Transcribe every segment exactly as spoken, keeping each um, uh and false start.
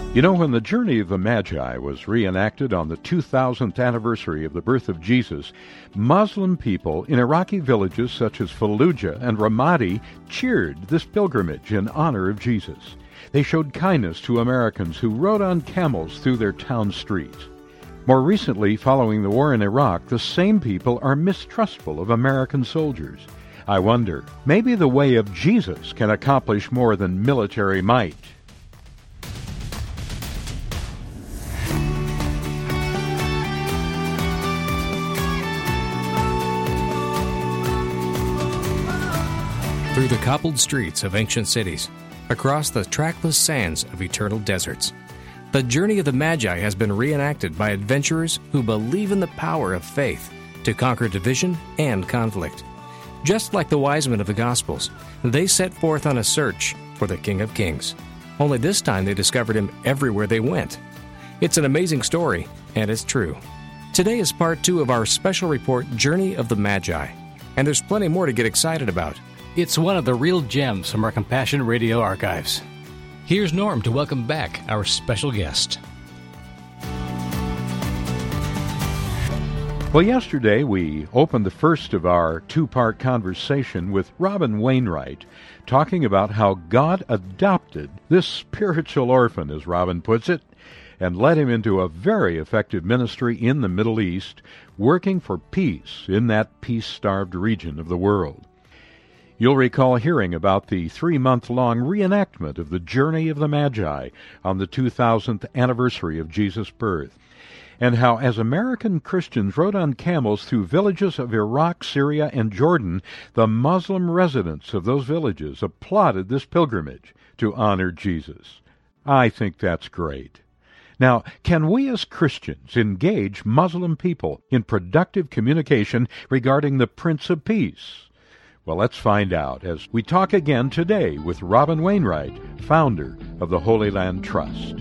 You know, when the Journey of the Magi was reenacted on the two thousandth anniversary of the birth of Jesus, Muslim people in Iraqi villages such as Fallujah and Ramadi cheered this pilgrimage in honor of Jesus. They showed kindness to Americans who rode on camels through their town streets. More recently, following the war in Iraq, the same people are mistrustful of American soldiers. I wonder, maybe the way of Jesus can accomplish more than military might. Through the cobbled streets of ancient cities, across the trackless sands of eternal deserts, the journey of the Magi has been reenacted by adventurers who believe in the power of faith to conquer division and conflict. Just like the wise men of the Gospels, they set forth on a search for the King of Kings. Only this time they discovered him everywhere they went. It's an amazing story, and it's true. Today is part two of our special report, Journey of the Magi, and there's plenty more to get excited about. It's one of the real gems from our Compassion Radio archives. Here's Norm to welcome back our special guest. Well, yesterday we opened the first of our two-part conversation with Robin Wainwright, talking about how God adopted this spiritual orphan, as Robin puts it, and led him into a very effective ministry in the Middle East, working for peace in that peace-starved region of the world. You'll recall hearing about the three-month-long reenactment of the Journey of the Magi on the two thousandth anniversary of Jesus' birth, and how as American Christians rode on camels through villages of Iraq, Syria, and Jordan, the Muslim residents of those villages applauded this pilgrimage to honor Jesus. I think that's great. Now, can we as Christians engage Muslim people in productive communication regarding the Prince of Peace? Well, let's find out as we talk again today with Robin Wainwright, founder of the Holy Land Trust.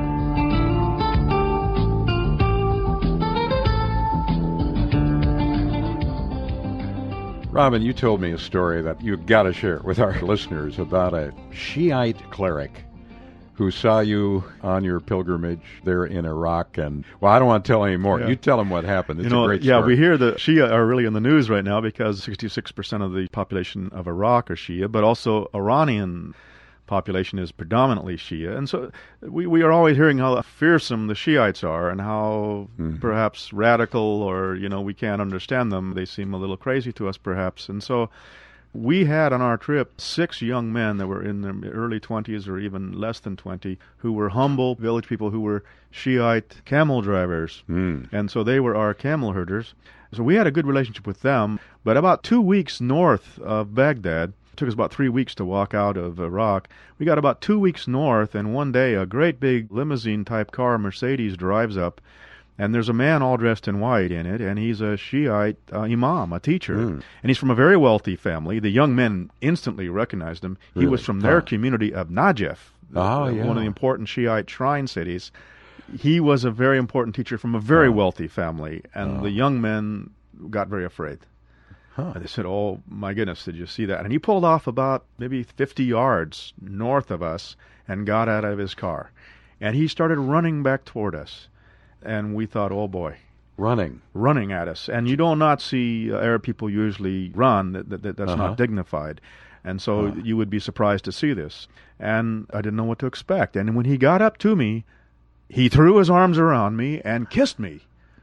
Robin, you told me a story that you've got to share with our listeners about a Shiite cleric who saw you on your pilgrimage there in Iraq. And, well, I don't want to tell any more. Yeah. You tell them what happened. It's you know, a great yeah, story. we hear the Shia are really in the news right now because sixty-six percent of the population of Iraq are Shia, but also Iranian population is predominantly Shia. And so we, we are always hearing how fearsome the Shiites are and how mm-hmm. perhaps radical or, you know, we can't understand them. They seem a little crazy to us perhaps. And so we had on our trip six young men that were in their early twenties or even less than twenty who were humble village people who were Shiite camel drivers. Mm. And so they were our camel herders. So we had a good relationship with them. But about two weeks north of Baghdad, it took us about three weeks to walk out of Iraq, we got about two weeks north, and one day a great big limousine-type car, Mercedes, drives up. And there's a man all dressed in white in it, and he's a Shiite uh, imam, a teacher. Mm. And he's from a very wealthy family. The young men instantly recognized him. Really? He was from their huh. community of Najaf, oh, uh, yeah. one of the important Shiite shrine cities. He was a very important teacher from a very oh. wealthy family, and oh. the young men got very afraid. Huh. They said, oh, my goodness, did you see that? And he pulled off about maybe fifty yards north of us and got out of his car. And he started running back toward us. And we thought, oh boy. Running. Running at us. And you do not see uh, Arab people usually run. That, that, that's uh-huh. not dignified. And so uh-huh. you would be surprised to see this. And I didn't know what to expect. And when he got up to me, he threw his arms around me and kissed me.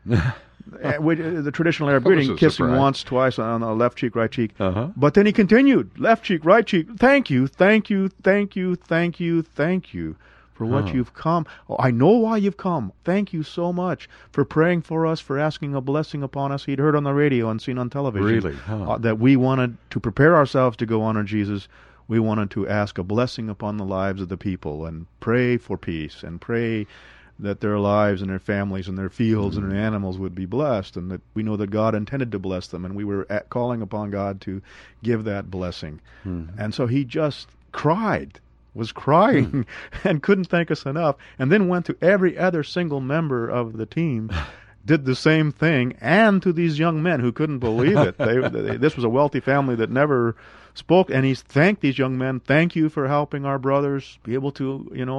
With, uh, the traditional Arab greeting, kissing surprise. once, twice on the left cheek, right cheek. Uh-huh. But then he continued, left cheek, right cheek, thank you, thank you, thank you, thank you, thank you. For what huh. you've come. Oh, I know why you've come. Thank you so much for praying for us, for asking a blessing upon us. He'd heard on the radio and seen on television really? huh. uh, that we wanted to prepare ourselves to go honor Jesus. We wanted to ask a blessing upon the lives of the people and pray for peace and pray that their lives and their families and their fields mm-hmm. and their animals would be blessed, and that we know that God intended to bless them, and we were at calling upon God to give that blessing. Mm-hmm. And so he just cried. was crying mm. and couldn't thank us enough, and then went to every other single member of the team, did the same thing, and to these young men who couldn't believe it. They, they, this was a wealthy family that never spoke, and he thanked these young men, thank you for helping our brothers be able to, you know,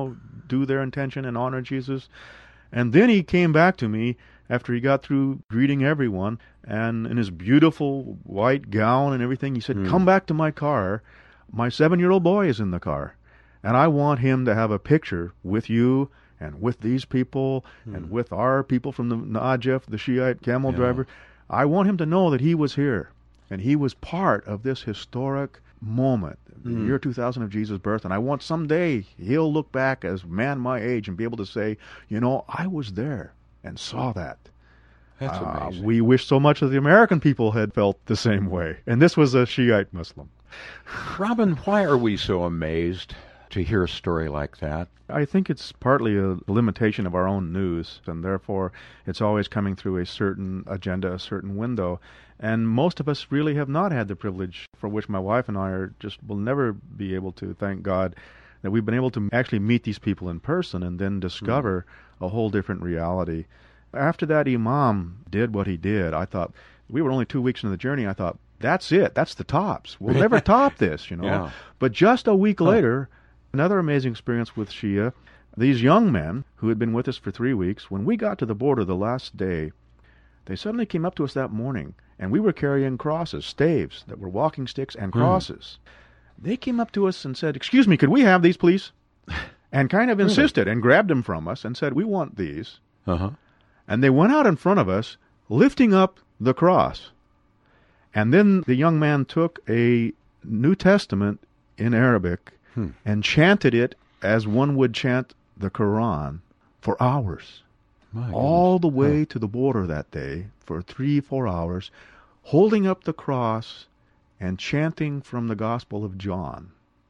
do their intention and honor Jesus. And then he came back to me after he got through greeting everyone, and in his beautiful white gown and everything, he said, mm. come back to my car. My seven-year-old boy is in the car, and I want him to have a picture with you and with these people mm. and with our people from the Najaf, the Shiite camel yeah. driver. I want him to know that he was here, and he was part of this historic moment, the mm. year two thousand of Jesus' birth, and I want someday he'll look back as a man my age and be able to say, you know, I was there and saw that. That's uh, amazing. We wish so much that the American people had felt the same way, and this was a Shiite Muslim. Robin, why are we so amazed to hear a story like that? I think it's partly a limitation of our own news, and therefore it's always coming through a certain agenda, a certain window. And most of us really have not had the privilege for which my wife and I are just will never be able to, thank God, that we've been able to actually meet these people in person and then discover mm. a whole different reality. After that Imam did what he did, I thought, we were only two weeks into the journey, I thought, that's it, that's the tops. We'll never top this, you know. Yeah. But just a week oh. later, another amazing experience with Shia. These young men who had been with us for three weeks, when we got to the border the last day, they suddenly came up to us that morning, and we were carrying crosses, staves that were walking sticks and crosses. Mm. They came up to us and said, excuse me, could we have these, please? And kind of insisted really? and grabbed them from us and said, we want these. Uh-huh. And they went out in front of us, lifting up the cross. And then the young man took a New Testament in Arabic hmm. and chanted it as one would chant the Quran for hours. My all goodness. the way huh. to the border that day for three, four hours, holding up the cross and chanting from the Gospel of John.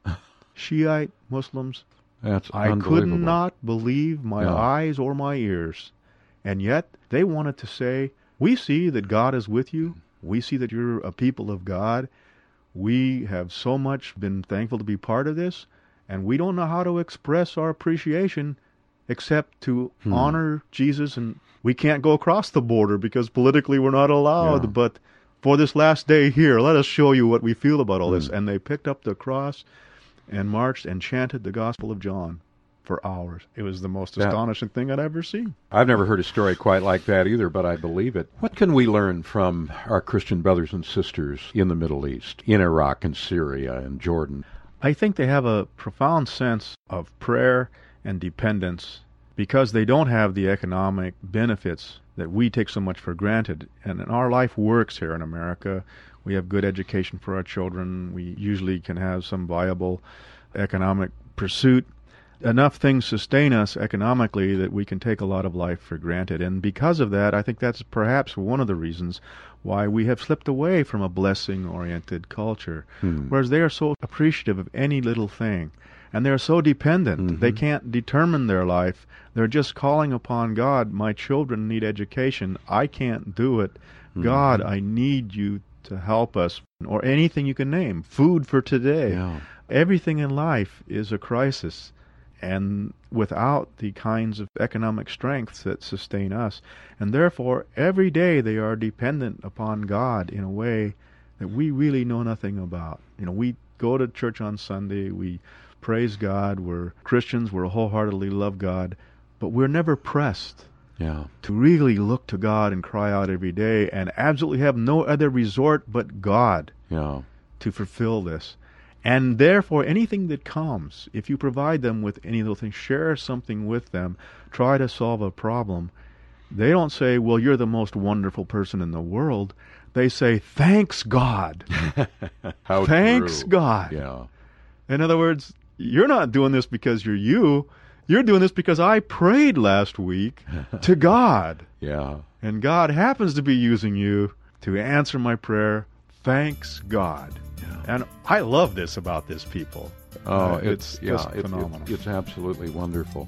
Shiite Muslims, That's I could unbelievable. not believe my Yeah. eyes or my ears. And yet they wanted to say, we see that God is with you. We see that you're a people of God. We have so much been thankful to be part of this, and we don't know how to express our appreciation except to hmm. honor Jesus. And we can't go across the border because politically we're not allowed. Yeah. But for this last day here, let us show you what we feel about all hmm. this. And they picked up the cross and marched and chanted the Gospel of John for hours. It was the most that, astonishing thing I'd ever seen. I've never heard a story quite like that either, but I believe it. What can we learn from our Christian brothers and sisters in the Middle East, in Iraq and Syria and Jordan? I think they have a profound sense of prayer and dependence because they don't have the economic benefits that we take so much for granted. And our life works here in America. We have good education for our children. We usually can have some viable economic pursuit. Enough things sustain us economically that we can take a lot of life for granted. And because of that, I think that's perhaps one of the reasons why we have slipped away from a blessing-oriented culture. Hmm. Whereas they are so appreciative of any little thing. And they're so dependent. Mm-hmm. They can't determine their life. They're just calling upon God. My children need education. I can't do it. Mm-hmm. God, I need you to help us. Or anything you can name. Food for today. Yeah. Everything in life is a crisis. And without the kinds of economic strengths that sustain us. And therefore, every day they are dependent upon God in a way that we really know nothing about. You know, we go to church on Sunday, we praise God, we're Christians, we wholeheartedly love God, but we're never pressed yeah. to really look to God and cry out every day and absolutely have no other resort but God yeah. to fulfill this. And therefore, anything that comes, if you provide them with any little thing, share something with them, try to solve a problem, they don't say, well, you're the most wonderful person in the world. They say, thanks God. How thanks true. God. Yeah. In other words, you're not doing this because you're you. You're doing this because I prayed last week to God. Yeah. And God happens to be using you to answer my prayer. Thanks God. And I love this about this people. Oh, uh, it's, it's yeah, just it, phenomenal. It, it's absolutely wonderful.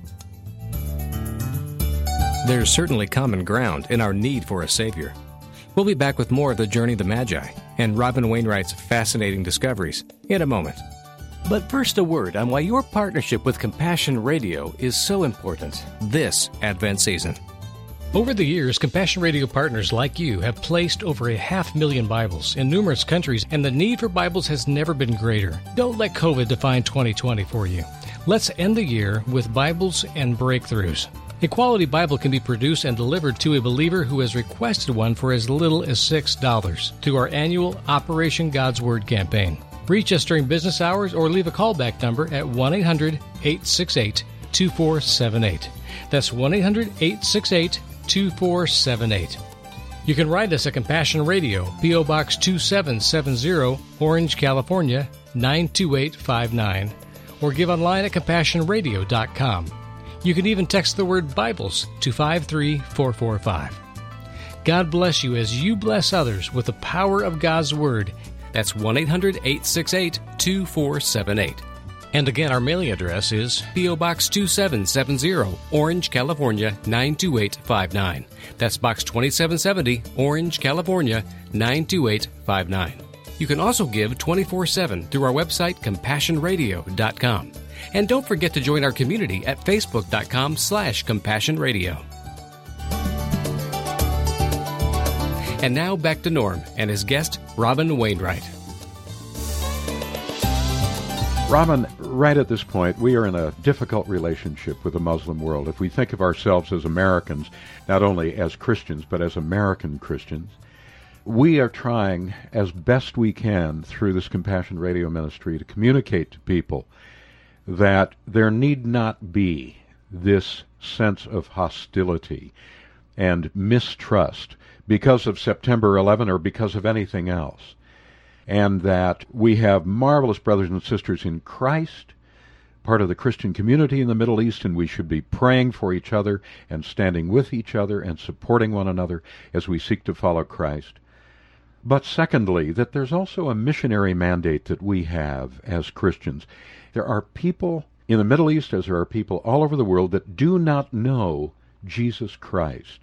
There's certainly common ground in our need for a Savior. We'll be back with more of the Journey of the Magi and Robin Wainwright's fascinating discoveries in a moment. But first, a word on why your partnership with Compassion Radio is so important this Advent season. Over the years, Compassion Radio partners like you have placed over a half million Bibles in numerous countries, and the need for Bibles has never been greater. Don't let COVID define twenty twenty for you. Let's end the year with Bibles and breakthroughs. A quality Bible can be produced and delivered to a believer who has requested one for as little as six dollars through our annual Operation God's Word campaign. Reach us during business hours or leave a callback number at one eight hundred eight six eight two four seven eight. That's one eight hundred eight six eight two four seven eight. You can write us at Compassion Radio, P O. Box two seven seven zero, Orange, California, nine two eight five nine, or give online at compassion radio dot com. You can even text the word Bibles to five three four four five. God bless you as you bless others with the power of God's Word. That's one eight hundred eight six eight two four seven eight. And again, our mailing address is P O. Box two seven seven zero, Orange, California, nine two eight five nine. That's Box twenty-seven seventy, Orange, California, nine two eight five nine. You can also give twenty-four seven through our website, compassion radio dot com. And don't forget to join our community at facebook dot com slash compassion radio. And now back to Norm and his guest, Robin Wainwright. Robin, right at this point, we are in a difficult relationship with the Muslim world. If we think of ourselves as Americans, not only as Christians, but as American Christians, we are trying as best we can through this Compassion Radio ministry to communicate to people that there need not be this sense of hostility and mistrust because of September eleventh or because of anything else, and that we have marvelous brothers and sisters in Christ, part of the Christian community in the Middle East, and we should be praying for each other and standing with each other and supporting one another as we seek to follow Christ. But secondly, that there's also a missionary mandate that we have as Christians. There are people in the Middle East, as there are people all over the world, that do not know Jesus Christ.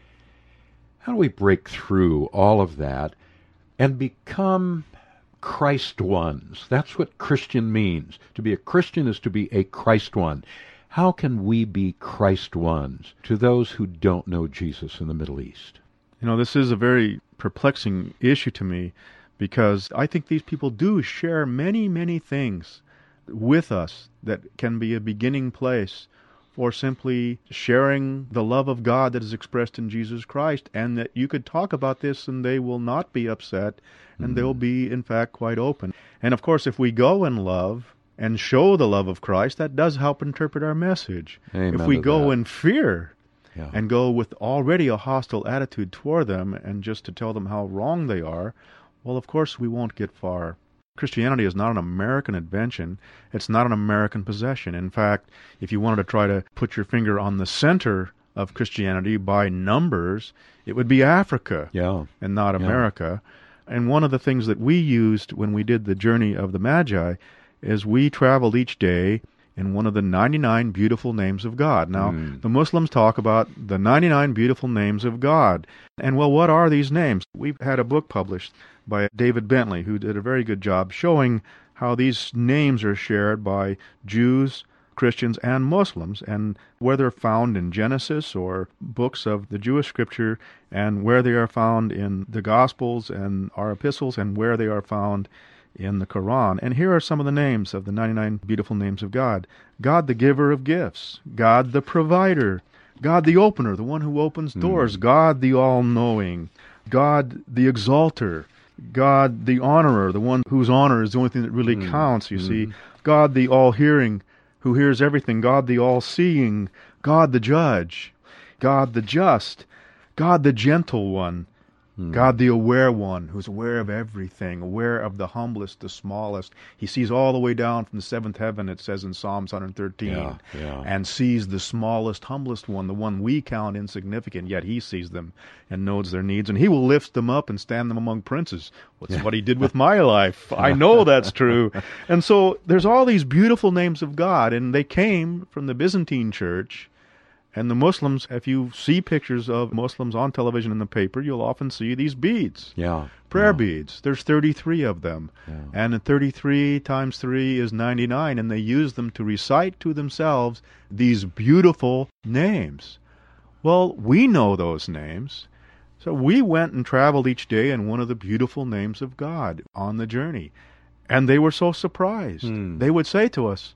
How do we break through all of that and become Christ ones? That's what Christian means. To be a Christian is to be a Christ one. How can we be Christ ones to those who don't know Jesus in the Middle East? You know, this is a very perplexing issue to me, because I think these people do share many, many things with us that can be a beginning place for simply sharing the love of God that is expressed in Jesus Christ, and that you could talk about this and they will not be upset, and mm-hmm. they'll be, in fact, quite open. And, of course, if we go in love and show the love of Christ, that does help interpret our message. Amen if we to go that. in fear Yeah. and go with already a hostile attitude toward them and just to tell them how wrong they are, well, of course, we won't get far. Christianity is not an American invention. It's not an American possession. In fact, if you wanted to try to put your finger on the center of Christianity by numbers, it would be Africa Yeah. and not Yeah. America. And one of the things that we used when we did the journey of the Magi is we traveled each day in one of the ninety-nine beautiful names of God. Now, Mm. the Muslims talk about the ninety-nine beautiful names of God. And, well, what are these names? We've had a book published by David Bentley, who did a very good job showing how these names are shared by Jews, Christians, and Muslims, and where they're found in Genesis or books of the Jewish scripture, and where they are found in the Gospels and our epistles, and where they are found in the Quran. And here are some of the names of the ninety-nine beautiful names of God. God, the giver of gifts. God, the provider. God, the opener, the one who opens doors. Mm. God, the all-knowing. God, the exalter. God, the honorer, the one whose honor is the only thing that really mm. counts, you mm. see. God, the all-hearing, who hears everything. God, the all-seeing. God, the judge. God, the just. God, the gentle one. God, the aware one, who's aware of everything, aware of the humblest, the smallest. He sees all the way down from the seventh heaven, it says in Psalms one thirteen, yeah, yeah. and sees the smallest, humblest one, the one we count insignificant, yet he sees them and knows their needs, and he will lift them up and stand them among princes. What's yeah. what he did with my life. I know that's true. And so there's all these beautiful names of God, and they came from the Byzantine church. And the Muslims, if you see pictures of Muslims on television in the paper, you'll often see these beads. Yeah. Prayer yeah. beads. There's thirty-three of them. Yeah. And thirty-three times three is ninety-nine, and they use them to recite to themselves these beautiful names. Well, we know those names. So we went and traveled each day in one of the beautiful names of God on the journey. And they were so surprised. Hmm. They would say to us,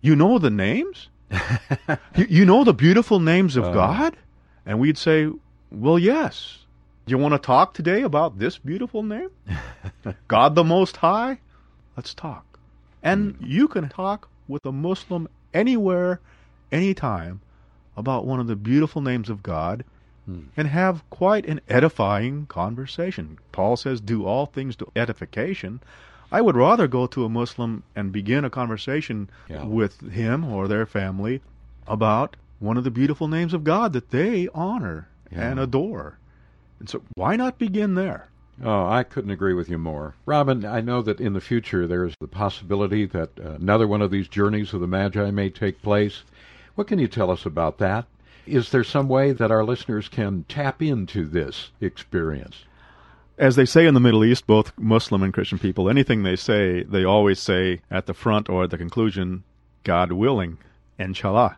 You know the names? you, you know the beautiful names of Uh. God? And we'd say, well, yes. You want to talk today about this beautiful name? God the Most High? Let's talk. And you can talk with a Muslim anywhere, anytime, about one of the beautiful names of God and have quite an edifying conversation. Paul says, do all things to edification. I would rather go to a Muslim and begin a conversation Yeah. with him or their family about one of the beautiful names of God that they honor Yeah. and adore. And so why not begin there? Oh, I couldn't agree with you more. Robin, I know that in the future there's the possibility that uh, another one of these journeys of the Magi may take place. What can you tell us about that? Is there some way that our listeners can tap into this experience? As they say in the Middle East, both Muslim and Christian people, anything they say, they always say at the front or at the conclusion, God willing, inshallah.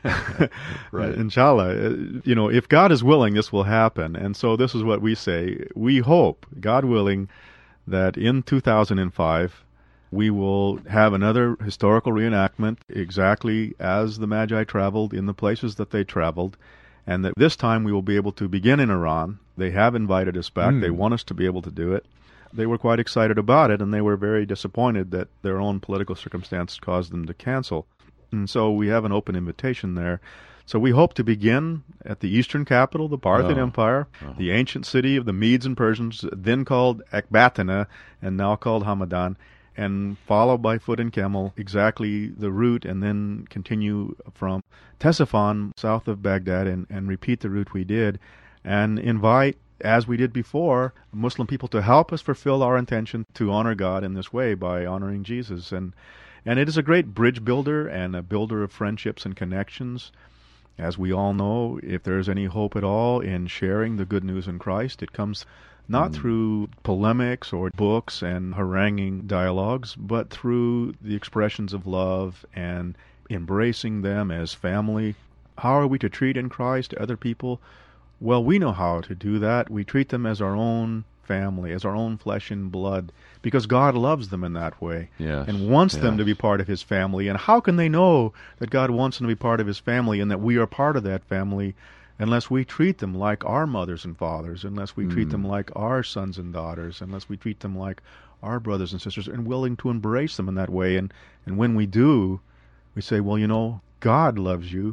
Right. Inshallah. Uh, You know, if God is willing, this will happen. And so this is what we say. We hope, God willing, that in two thousand five, we will have another historical reenactment exactly as the Magi traveled in the places that they traveled, and that this time we will be able to begin in Iran. They have invited us back. Mm. They want us to be able to do it. They were quite excited about it, and they were very disappointed that their own political circumstance caused them to cancel. And so we have an open invitation there. So we hope to begin at the eastern capital, the Parthian Oh. Empire, Oh. the ancient city of the Medes and Persians, then called Ecbatana and now called Hamadan, and follow by foot and camel exactly the route, and then continue from Ctesiphon, south of Baghdad, and, and repeat the route we did, and invite, as we did before, Muslim people to help us fulfill our intention to honor God in this way by honoring Jesus. And and it is a great bridge builder and a builder of friendships and connections. As we all know, if there is any hope at all in sharing the good news in Christ, it comes not Mm. through polemics or books and haranguing dialogues, but through the expressions of love and embracing them as family. How are we to treat in Christ other people? Well, we know how to do that. We treat them as our own family, as our own flesh and blood, because God loves them in that way Yes. and wants them Yes. to be part of His family. And how can they know that God wants them to be part of His family and that we are part of that family unless we treat them like our mothers and fathers, unless we treat Mm. them like our sons and daughters, unless we treat them like our brothers and sisters, and willing to embrace them in that way. And, and when we do, we say, well, you know, God loves you,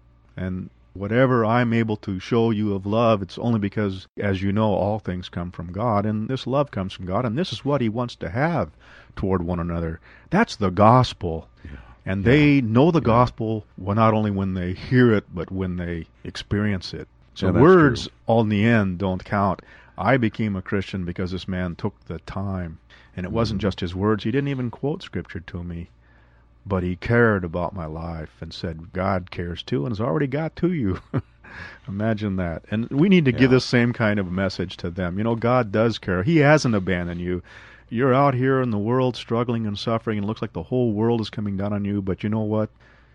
and whatever I'm able to show you of love, it's only because, as you know, all things come from God, and this love comes from God, and this is what He wants to have toward one another. That's the gospel. And they know the gospel, well, not only when they hear it, but when they experience it. So Yeah, that's words, true. all in the end, don't count. I became a Christian because this man took the time. And it wasn't Mm-hmm. just his words. He didn't even quote Scripture to me. But he cared about my life and said, God cares too and has already got to you. Imagine that. And we need to give Yeah. this same kind of message to them. You know, God does care. He hasn't abandoned you. You're out here in the world struggling and suffering, and it looks like the whole world is coming down on you, but you know what?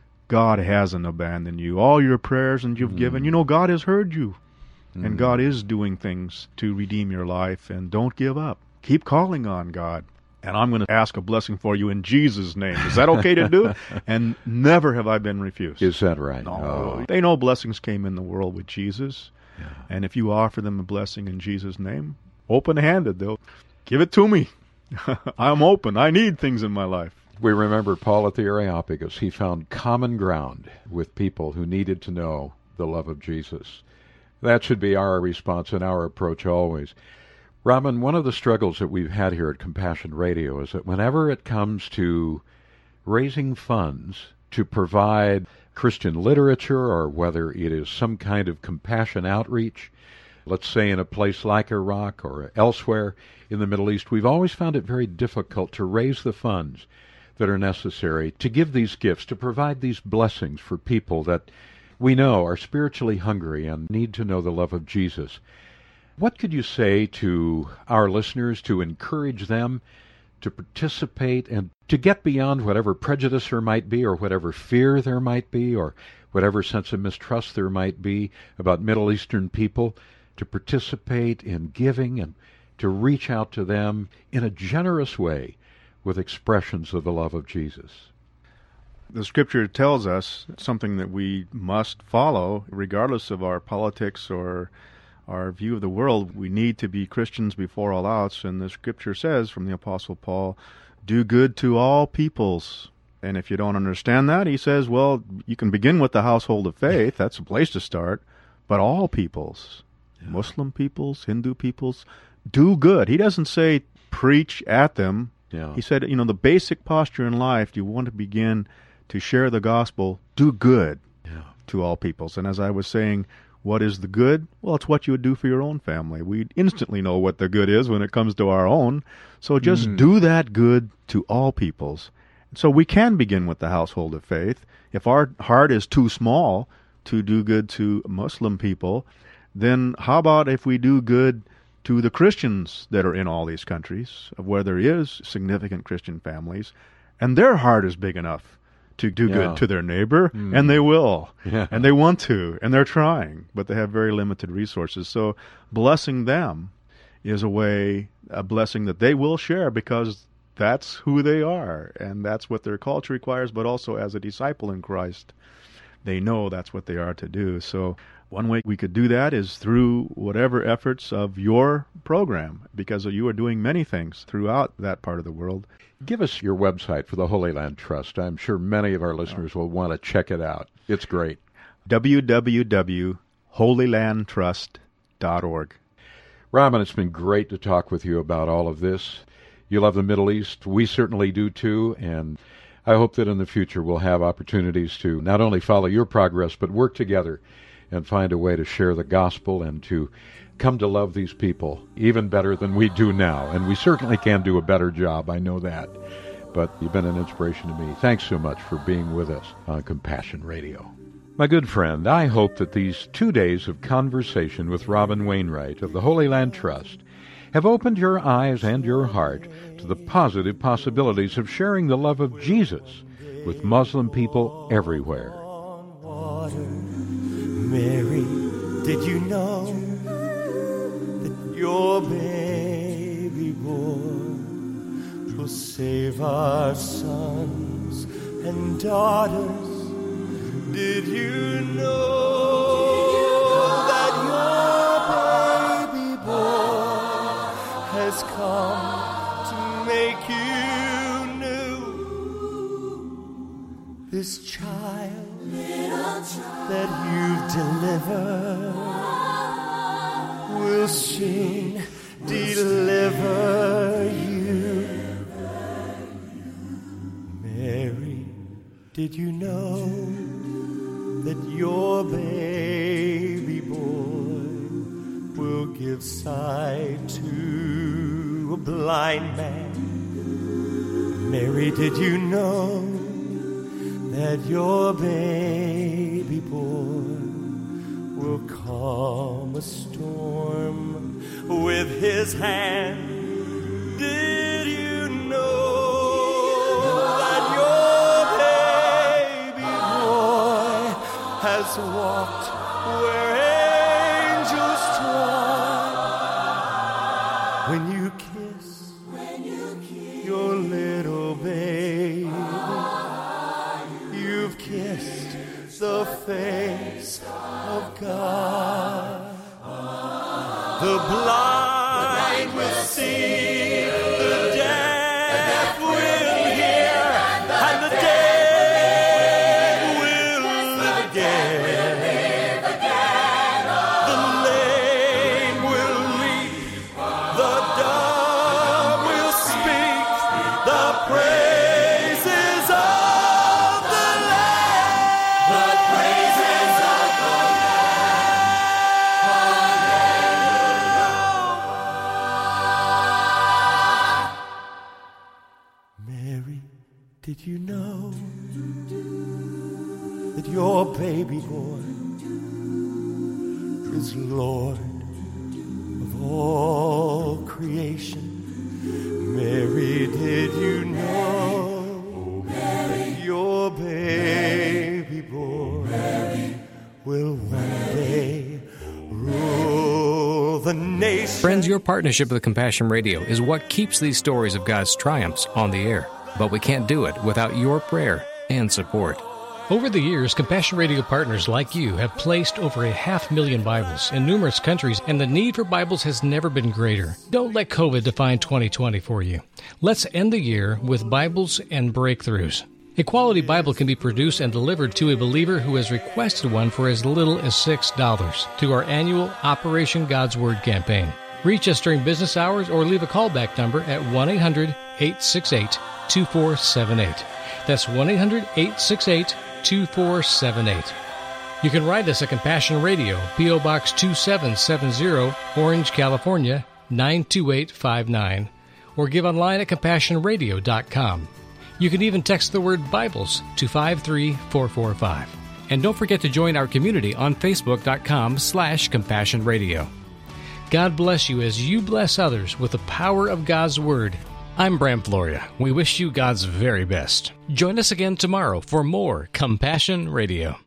God hasn't abandoned you. All your prayers and you've Mm. given, you know, God has heard you. Mm. And God is doing things to redeem your life, and don't give up. Keep calling on God. And I'm going to ask a blessing for you in Jesus' name. Is that okay to do? And never have I been refused. Is that right? No. Oh. They know blessings came in the world with Jesus. Yeah. And if you offer them a blessing in Jesus' name, open-handed, they'll give it to me. I'm open. I need things in my life. We remember Paul at the Areopagus. He found common ground with people who needed to know the love of Jesus. That should be our response and our approach always. Robin, one of the struggles that we've had here at Compassion Radio is that whenever it comes to raising funds to provide Christian literature, or whether it is some kind of compassion outreach, let's say in a place like Iraq or elsewhere in the Middle East, we've always found it very difficult to raise the funds that are necessary to give these gifts, to provide these blessings for people that we know are spiritually hungry and need to know the love of Jesus. What could you say to our listeners to encourage them to participate and to get beyond whatever prejudice there might be, or whatever fear there might be, or whatever sense of mistrust there might be about Middle Eastern people, to participate in giving and to reach out to them in a generous way with expressions of the love of Jesus? The Scripture tells us something that we must follow, regardless of our politics or our view of the world. We need to be Christians before all else, and the Scripture says from the Apostle Paul, do good to all peoples. And if you don't understand that, he says, well, you can begin with the household of faith. That's a place to start. But all peoples, yeah. Muslim peoples, Hindu peoples, do good. He doesn't say preach at them. Yeah. He said, you know, the basic posture in life, do you want to begin to share the gospel, do good yeah. to all peoples. And as I was saying, what is the good? Well, it's what you would do for your own family. We instantly know what the good is when it comes to our own. So just mm. do that good to all peoples. So we can begin with the household of faith. If our heart is too small to do good to Muslim people, then how about if we do good to the Christians that are in all these countries, where there is significant Christian families, and their heart is big enough to do yeah. good to their neighbor, mm. and they will, yeah. and they want to, and they're trying, but they have very limited resources. So blessing them is a way, a blessing that they will share, because that's who they are, and that's what their culture requires, but also as a disciple in Christ, they know that's what they are to do. So one way we could do that is through whatever efforts of your program, because you are doing many things throughout that part of the world. Give us your website for the Holy Land Trust. I'm sure many of our listeners will want to check it out. It's great. w w w dot holy land trust dot org. Robin, it's been great to talk with you about all of this. You love the Middle East. We certainly do too, and I hope that in the future we'll have opportunities to not only follow your progress, but work together and find a way to share the gospel and to come to love these people even better than we do now. And we certainly can do a better job, I know that. But you've been an inspiration to me. Thanks so much for being with us on Compassion Radio. My good friend, I hope that these two days of conversation with Robin Wainwright of the Holy Land Trust have opened your eyes and your heart to the positive possibilities of sharing the love of Jesus with Muslim people everywhere. Mary, did you know that your baby boy will save our sons and daughters? Did you know that your baby boy has come to make you new? This child that you've delivered will soon deliver you. Mary, did you know that your baby boy will give sight to a blind man? Mary, did you know that your baby boy will calm a storm with his hand? Did you know that your baby boy has walked where angels trod? When you kiss, when you kiss your little baby, you've kissed the face of God. The blind will see, the deaf will hear, and the dead will live again. The lame will leap, the dumb will speak, the praises of the Lamb. The praises of the Lamb. Mary, did you know that your baby boy is Lord of all creation? Mary, did you know that your baby boy will one day rule the nation? Friends, your partnership with Compassion Radio is what keeps these stories of God's triumphs on the air. But we can't do it without your prayer. and support. Over the years, Compassion Radio partners like you have placed over a half million Bibles in numerous countries, and the need for Bibles has never been greater. Don't let COVID define twenty twenty for you. Let's end the year with Bibles and breakthroughs. A quality Bible can be produced and delivered to a believer who has requested one for as little as six dollars through our annual Operation God's Word campaign. Reach us during business hours or leave a callback number at one eight hundred eight six eight two four seven eight. That's one eight hundred eight six eight two four seven eight. You can write us at Compassion Radio, P O. Box two seven seven zero, Orange, California, nine two eight five nine, or give online at compassion radio dot com. You can even text the word Bibles to five three four four five. And don't forget to join our community on facebook.com slash Compassion Radio. God bless you as you bless others with the power of God's Word. I'm Bram Floria. We wish you God's very best. Join us again tomorrow for more Compassion Radio.